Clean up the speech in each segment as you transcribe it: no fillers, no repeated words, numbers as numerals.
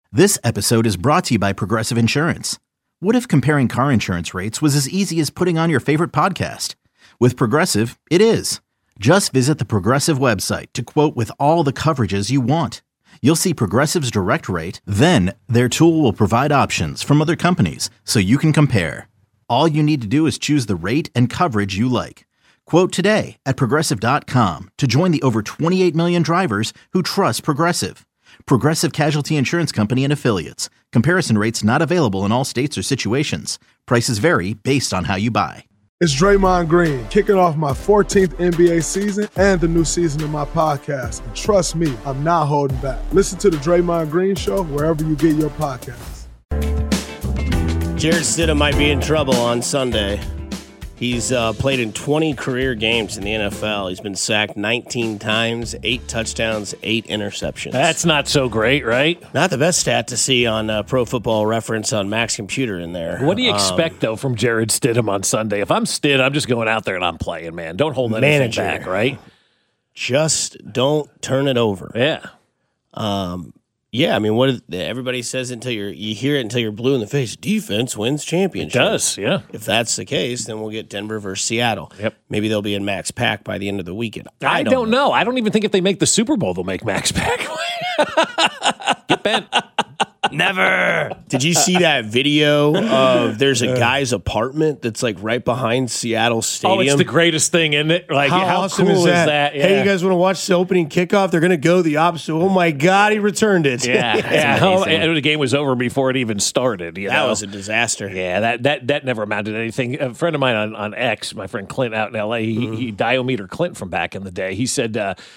This episode is brought to you by Progressive Insurance. What if comparing car insurance rates was as easy as putting on your favorite podcast? With Progressive, it is. Just visit the Progressive website to quote with all the coverages you want. You'll see Progressive's direct rate, then their tool will provide options from other companies so you can compare. All you need to do is choose the rate and coverage you like. Quote today at Progressive.com to join the over 28 million drivers who trust Progressive. Progressive Casualty Insurance Company and Affiliates. Comparison rates not available in all states or situations. Prices vary based on how you buy. It's Draymond Green, kicking off my 14th NBA season and the new season of my podcast. And trust me, I'm not holding back. Listen to The Draymond Green Show wherever you get your podcasts. Jarrett Stidham might be in trouble on Sunday. He's played in 20 career games in the NFL. He's been sacked 19 times, 8 touchdowns, 8 interceptions. That's not so great, right? Not the best stat to see on Pro Football Reference on Max Computer in there. What do you expect, though, from Jarrett Stidham on Sunday? If I'm Stid, I'm just going out there and I'm playing, man. Don't hold anything back, right? Just don't turn it over. Yeah. Yeah, I mean, everybody says until you hear it until you're blue in the face. Defense wins championships. It does, yeah. If that's the case, then we'll get Denver versus Seattle. Yep. Maybe they'll be in Max Pack by the end of the weekend. I don't know. I don't even think if they make the Super Bowl, they'll make Max Pack. Get bent. Never. Did you see that video of there's a guy's apartment that's like right behind Seattle Stadium? Oh, it's the greatest thing, isn't it? Like, how awesome cool is that? Yeah. Hey, you guys want to watch the opening kickoff? They're going to go the opposite. Oh, my God, he returned it. Yeah. And the game was over before it even started. That was a disaster. Yeah, that never amounted to anything. A friend of mine on X, my friend Clint out in L.A., he Diometer Clint from back in the day, he said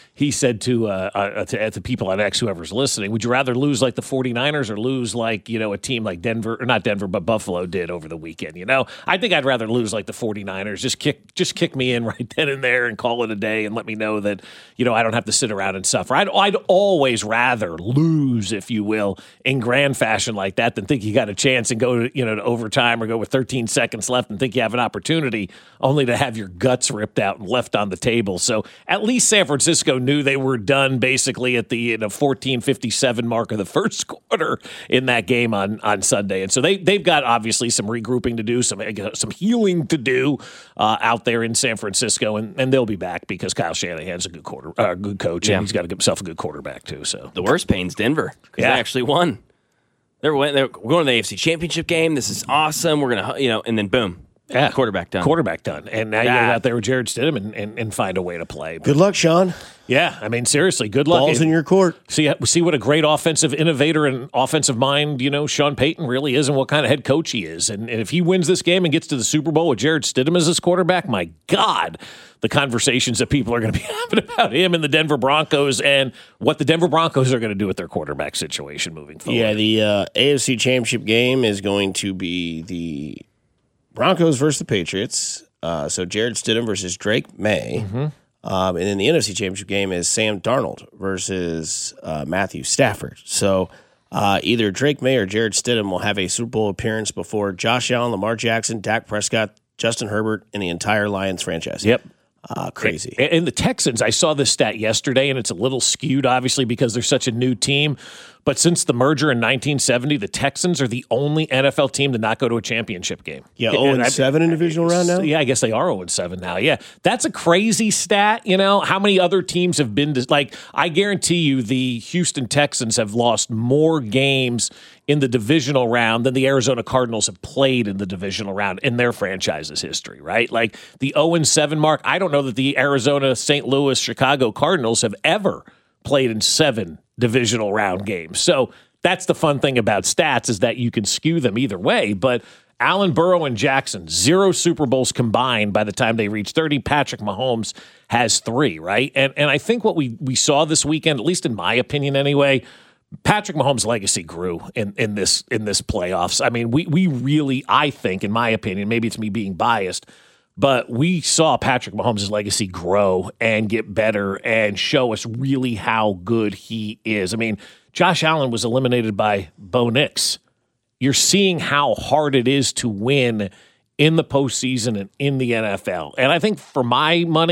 to people on X, whoever's listening, would you rather lose like the 49ers or lose like, a team like Denver, or not Denver, but Buffalo did over the weekend? I think I'd rather lose like the 49ers. Just kick me in right then and there and call it a day and let me know that, I don't have to sit around and suffer. I'd always rather lose, if you will, in grand fashion like that than think you got a chance and go to overtime or go with 13 seconds left and think you have an opportunity only to have your guts ripped out and left on the table. So at least San Francisco knew they were done basically at the 14:57 mark of the first quarter in that game on Sunday. And so they've got obviously some regrouping to do, some healing to do out there in San Francisco, and they'll be back because Kyle Shanahan's a good coach, and he's got himself a good quarterback too. So the worst pain's Denver because they actually won. They're going to the AFC Championship game. This is awesome. We're gonna, and then boom. Yeah, quarterback done. And now you get out there with Jarrett Stidham and find a way to play. Good luck, Sean. Yeah, I mean, seriously, good luck. Ball's in your court. See what a great offensive innovator and offensive mind, Sean Payton really is and what kind of head coach he is. And if he wins this game and gets to the Super Bowl with Jarrett Stidham as his quarterback, my God, the conversations that people are going to be having about him and the Denver Broncos and what the Denver Broncos are going to do with their quarterback situation moving forward. Yeah, the AFC Championship game is going to be the Broncos versus the Patriots. So Jarrett Stidham versus Drake May. Mm-hmm. And then the NFC Championship game is Sam Darnold versus Matthew Stafford. So either Drake May or Jarrett Stidham will have a Super Bowl appearance before Josh Allen, Lamar Jackson, Dak Prescott, Justin Herbert, and the entire Lions franchise. Yep. Crazy. And the Texans, I saw this stat yesterday, and it's a little skewed, obviously, because they're such a new team. But since the merger in 1970, the Texans are the only NFL team to not go to a championship game. Yeah, 0-7 in divisional round now? Yeah, I guess they are 0-7 now. Yeah, that's a crazy stat. How many other teams have been to, I guarantee you the Houston Texans have lost more games in the divisional round than the Arizona Cardinals have played in the divisional round in their franchise's history, right? Like the 0-7 mark, I don't know that the Arizona, St. Louis, Chicago Cardinals have ever played in 7 divisional round games. So that's the fun thing about stats is that you can skew them either way. But Allen, Burrow, and Jackson, 0 Super Bowls combined by the time they reach 30. Patrick Mahomes has 3, right? And I think what we saw this weekend, at least in my opinion anyway, Patrick Mahomes' legacy grew in this playoffs. I mean, we really, I think, in my opinion, maybe it's me being biased, but we saw Patrick Mahomes' legacy grow and get better and show us really how good he is. I mean, Josh Allen was eliminated by Bo Nix. You're seeing how hard it is to win in the postseason and in the NFL. And I think for my money,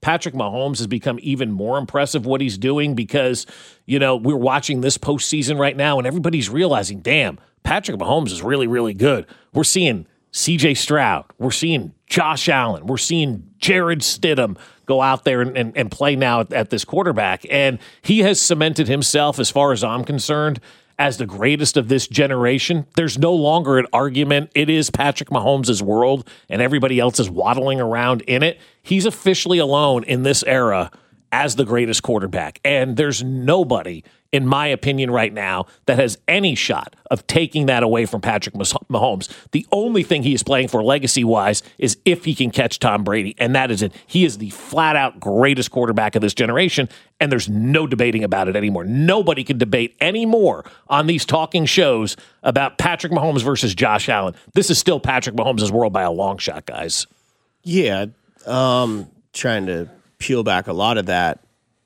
Patrick Mahomes has become even more impressive what he's doing because, we're watching this postseason right now and everybody's realizing, damn, Patrick Mahomes is really, really good. We're seeing C.J. Stroud. We're seeing Josh Allen. We're seeing Jared Stidham go out there and play now at this quarterback. And he has cemented himself, as far as I'm concerned, as the greatest of this generation. There's no longer an argument. It is Patrick Mahomes' world, and everybody else is waddling around in it. He's officially alone in this era as the greatest quarterback. And there's nobody, in my opinion right now, that has any shot of taking that away from Patrick Mahomes. The only thing he is playing for legacy-wise is if he can catch Tom Brady, and that is it. He is the flat-out greatest quarterback of this generation, and there's no debating about it anymore. Nobody can debate anymore on these talking shows about Patrick Mahomes versus Josh Allen. This is still Patrick Mahomes' world by a long shot, guys. Yeah, trying to peel back a lot of that.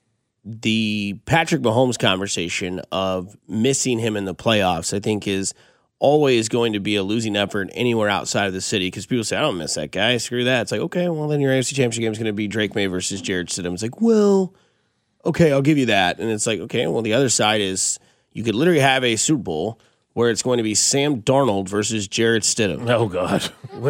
The Patrick Mahomes conversation of missing him in the playoffs, I think, is always going to be a losing effort anywhere outside of the city because people say, I don't miss that guy. Screw that. It's like, okay, well, then your AFC Championship game is going to be Drake May versus Jared Stidham. It's like, well, okay, I'll give you that. And it's like, okay, well, the other side is you could literally have a Super Bowl where it's going to be Sam Darnold versus Jared Stidham. Oh, God.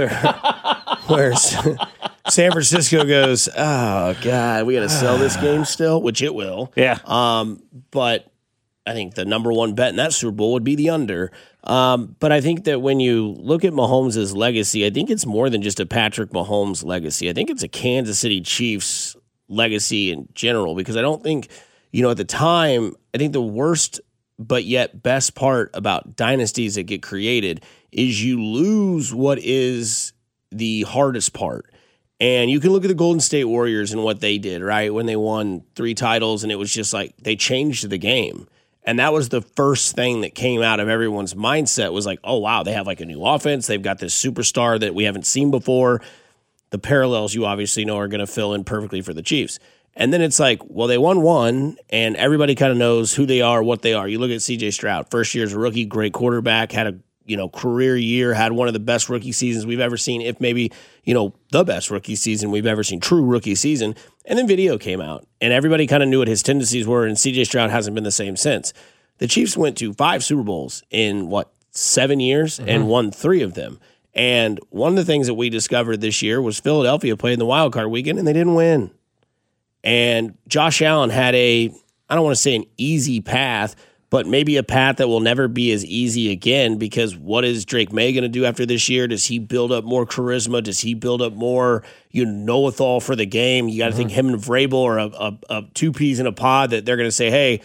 Where San Francisco goes, oh, God, we got to sell this game still, which it will. Yeah. But I think the number one bet in that Super Bowl would be the under. But I think that when you look at Mahomes' legacy, I think it's more than just a Patrick Mahomes legacy. I think it's a Kansas City Chiefs legacy in general because I don't think, at the time, I think the worst but yet best part about dynasties that get created is you lose what is the hardest part. And you can look at the Golden State Warriors and what they did, right? When they won 3 titles and it was just like they changed the game. And that was the first thing that came out of everyone's mindset was like, oh, wow, they have like a new offense. They've got this superstar that we haven't seen before. The parallels you obviously know are going to fill in perfectly for the Chiefs. And then it's like, well, they won one, and everybody kind of knows who they are, what they are. You look at C.J. Stroud, first year as a rookie, great quarterback, had a career year, had one of the best rookie seasons we've ever seen, if maybe, the best rookie season we've ever seen, true rookie season. And then video came out, and everybody kind of knew what his tendencies were, and C.J. Stroud hasn't been the same since. The Chiefs went to 5 Super Bowls in, 7 years, and won 3 of them. And one of the things that we discovered this year was Philadelphia played in the wild card weekend, and they didn't win. And Josh Allen had I don't want to say an easy path, but maybe a path that will never be as easy again because what is Drake May going to do after this year? Does he build up more charisma? Does he build up more, know-it-all for the game? You got to think him and Vrabel are a 2 peas in a pod that they're going to say, hey,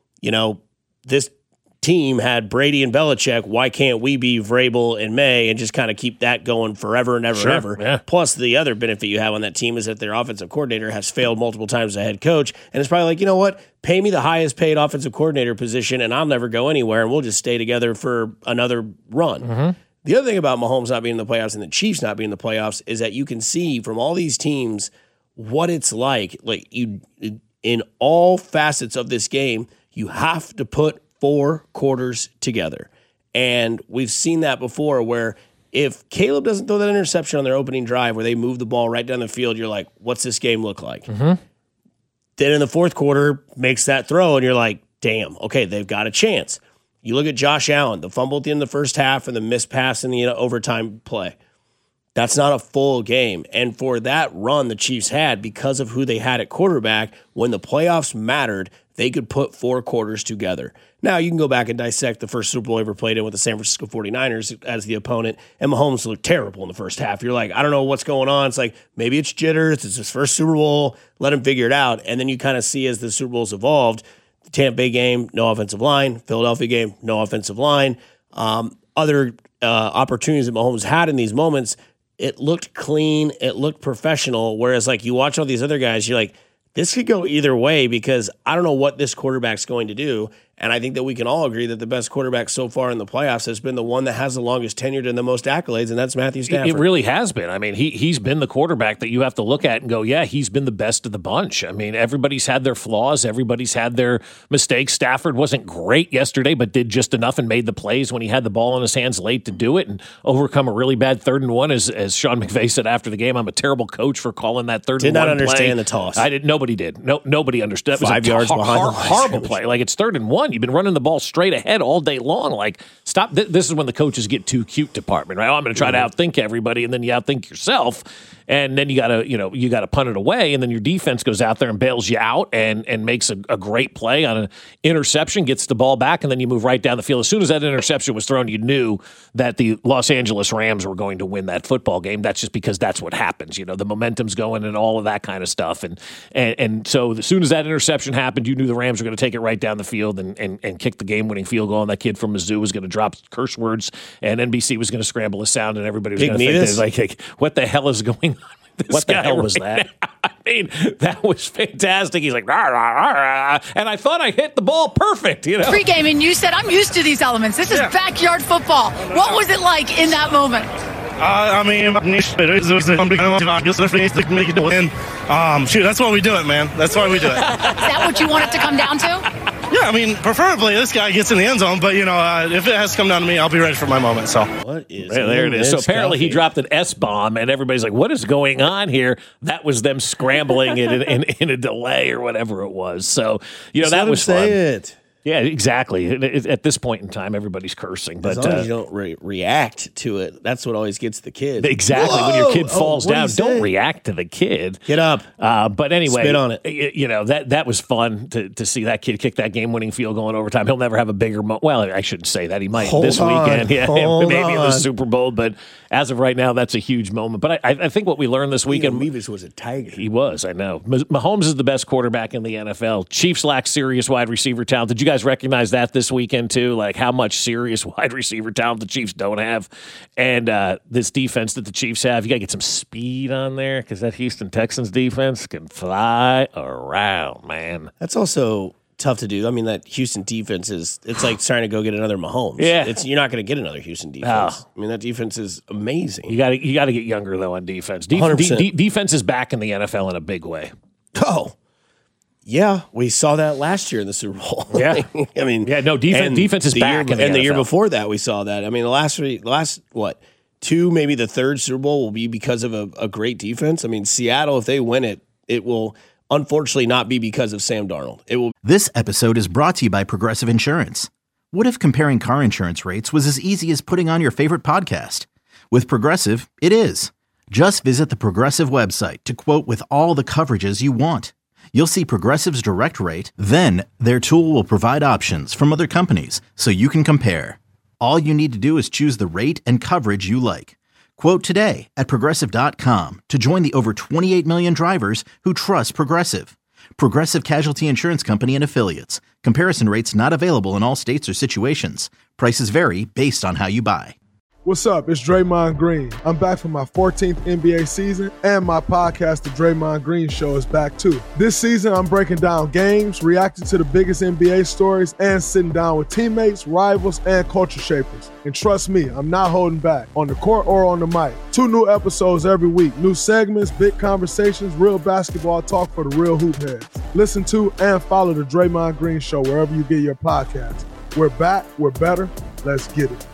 this team had Brady and Belichick. Why can't we be Vrabel and May and just kind of keep that going forever and ever and ever? Yeah. Plus, the other benefit you have on that team is that their offensive coordinator has failed multiple times as a head coach. And it's probably like, you know what? Pay me the highest paid offensive coordinator position and I'll never go anywhere and we'll just stay together for another run. The other thing about Mahomes not being in the playoffs and the Chiefs not being in the playoffs is that you can see from all these teams what it's like. Like in all facets of this game, you have to put 4 quarters together. And we've seen that before where if Caleb doesn't throw that interception on their opening drive where they move the ball right down the field, you're like, what's this game look like? Then in the fourth quarter, makes that throw, and you're like, damn, okay, they've got a chance. You look at Josh Allen, the fumble at the end of the first half and the missed pass in the overtime play. That's not a full game. And for that run the Chiefs had, because of who they had at quarterback, when the playoffs mattered, they could put 4 quarters together. Now, you can go back and dissect the first Super Bowl ever played in with the San Francisco 49ers as the opponent, and Mahomes looked terrible in the first half. You're like, I don't know what's going on. It's like, maybe it's jitters. It's his first Super Bowl. Let him figure it out. And then you kind of see as the Super Bowls evolved, the Tampa Bay game, no offensive line. Philadelphia game, no offensive line. Other opportunities that Mahomes had in these moments, it looked clean. It looked professional. Whereas, like, you watch all these other guys, you're like, this could go either way because I don't know what this quarterback's going to do. And I think that we can all agree that the best quarterback so far in the playoffs has been the one that has the longest tenured and the most accolades, and that's Matthew Stafford. It really has been. I mean, he's been the quarterback that you have to look at and go, yeah, he's been the best of the bunch. I mean, everybody's had their flaws. Everybody's had their mistakes. Stafford wasn't great yesterday, but did just enough and made the plays when he had the ball in his hands late to do it and overcome a really bad 3rd and 1. As Sean McVay said after the game, I'm a terrible coach for calling that 3rd and 1 Did not understand the toss. Nobody did. Nobody understood. It was 5 yards behind the line. Horrible play. Like, it's 3rd and 1. You've been running the ball straight ahead all day long. Like, stop. This is when the coaches get too cute department, right? Oh, I'm going to try to outthink everybody, and then you outthink yourself, and then you got to punt it away, and then your defense goes out there and bails you out and makes a great play on an interception, gets the ball back, and then you move right down the field. As soon as that interception was thrown, you knew that the Los Angeles Rams were going to win that football game. That's just because that's what happens. The momentum's going and all of that kind of stuff. And so as soon as that interception happened, you knew the Rams were going to take it right down the field and kick the game-winning field goal, and that kid from Mizzou was going to drop curse words, and NBC was going to scramble the sound, and everybody was going to think, like, what the hell is going on? What the hell was that? I mean, that was fantastic. He's like, rah, rah, rah, rah. And I thought I hit the ball perfect, Pre-game, and you said, I'm used to these elements. This is backyard football. What was it like in that moment? That's why we do it, man. That's why we do it. Is that what you want it to come down to? Yeah, preferably this guy gets in the end zone, but, if it has to come down to me, I'll be ready for my moment. So what is there it is. So apparently he dropped an S-bomb, and everybody's like, what is going on here? That was them scrambling it in a delay or whatever it was. So, that was fun. It. Yeah, exactly. At this point in time, everybody's cursing. But as long as you don't react to it, that's what always gets the kids. Exactly. Whoa! When your kid falls down, don't react to the kid. Get up. But anyway, spit on it. That was fun to see that kid kick that game-winning field goal in overtime. He'll never have a bigger moment. Well, I shouldn't say that. He might this weekend. Yeah, maybe in the Super Bowl. But as of right now, that's a huge moment. But I think what we learned this weekend, Levis was a tiger. He was. I know. Mahomes is the best quarterback in the NFL. Chiefs lack serious wide receiver talent. Did you guys recognize that this weekend too? Like how much serious wide receiver talent the Chiefs don't have, and this defense that the Chiefs have, you got to get some speed on there because that Houston Texans defense can fly around, man. That's also tough to do. I mean, that Houston defense it's like trying to go get another Mahomes. Yeah, you're not going to get another Houston defense. I mean, that defense is amazing. You got to get younger though on defense. Defense is back in the NFL in a big way. Oh. Yeah, we saw that last year in the Super Bowl. Yeah, I mean, defense is back, and the year before that we saw that. I mean, the last two, maybe the third Super Bowl will be because of a great defense. I mean, Seattle, if they win it, it will unfortunately not be because of Sam Darnold. It will. This episode is brought to you by Progressive Insurance. What if comparing car insurance rates was as easy as putting on your favorite podcast? With Progressive, it is. Just visit the Progressive website to quote with all the coverages you want. You'll see Progressive's direct rate, then their tool will provide options from other companies so you can compare. All you need to do is choose the rate and coverage you like. Quote today at Progressive.com to join the over 28 million drivers who trust Progressive. Progressive Casualty Insurance Company and Affiliates. Comparison rates not available in all states or situations. Prices vary based on how you buy. What's up? It's Draymond Green. I'm back for my 14th NBA season, and my podcast, The Draymond Green Show, is back too. This season, I'm breaking down games, reacting to the biggest NBA stories, and sitting down with teammates, rivals, and culture shapers. And trust me, I'm not holding back, on the court or on the mic. 2 new episodes every week, new segments, big conversations, real basketball talk for the real hoop heads. Listen to and follow The Draymond Green Show wherever you get your podcasts. We're back, we're better, let's get it.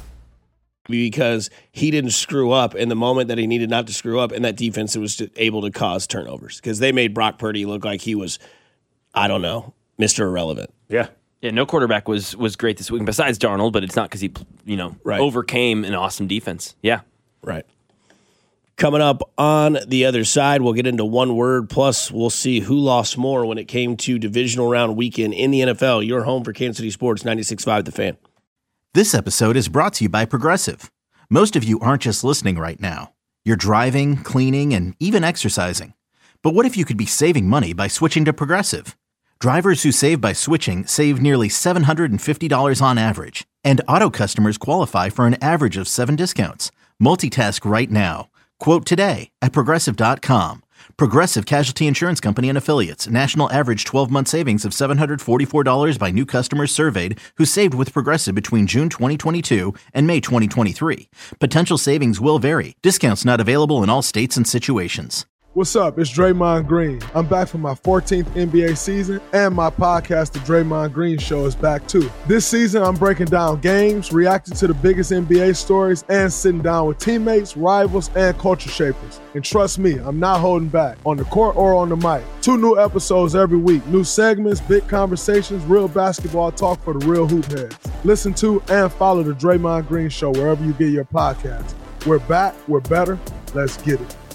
Because he didn't screw up in the moment that he needed not to screw up, and that defense was able to cause turnovers because they made Brock Purdy look like he was, I don't know, Mr. Irrelevant. Yeah, no quarterback was great this week besides Darnold, but it's not because he, overcame an awesome defense. Yeah. Right. Coming up on the other side, we'll get into one word, plus we'll see who lost more when it came to divisional round weekend in the NFL. Your home for Kansas City Sports, 96.5 The Fan. This episode is brought to you by Progressive. Most of you aren't just listening right now. You're driving, cleaning, and even exercising. But what if you could be saving money by switching to Progressive? Drivers who save by switching save nearly $750 on average. And auto customers qualify for an average of 7 discounts. Multitask right now. Quote today at Progressive.com. Progressive Casualty Insurance Company and Affiliates. National average 12-month savings of $744 by new customers surveyed who saved with Progressive between June 2022 and May 2023. Potential savings will vary. Discounts not available in all states and situations. What's up? It's Draymond Green. I'm back for my 14th NBA season, and my podcast, The Draymond Green Show, is back too. This season, I'm breaking down games, reacting to the biggest NBA stories, and sitting down with teammates, rivals, and culture shapers. And trust me, I'm not holding back, on the court or on the mic. 2 new episodes every week, new segments, big conversations, real basketball talk for the real hoop heads. Listen to and follow The Draymond Green Show wherever you get your podcasts. We're back, we're better, let's get it.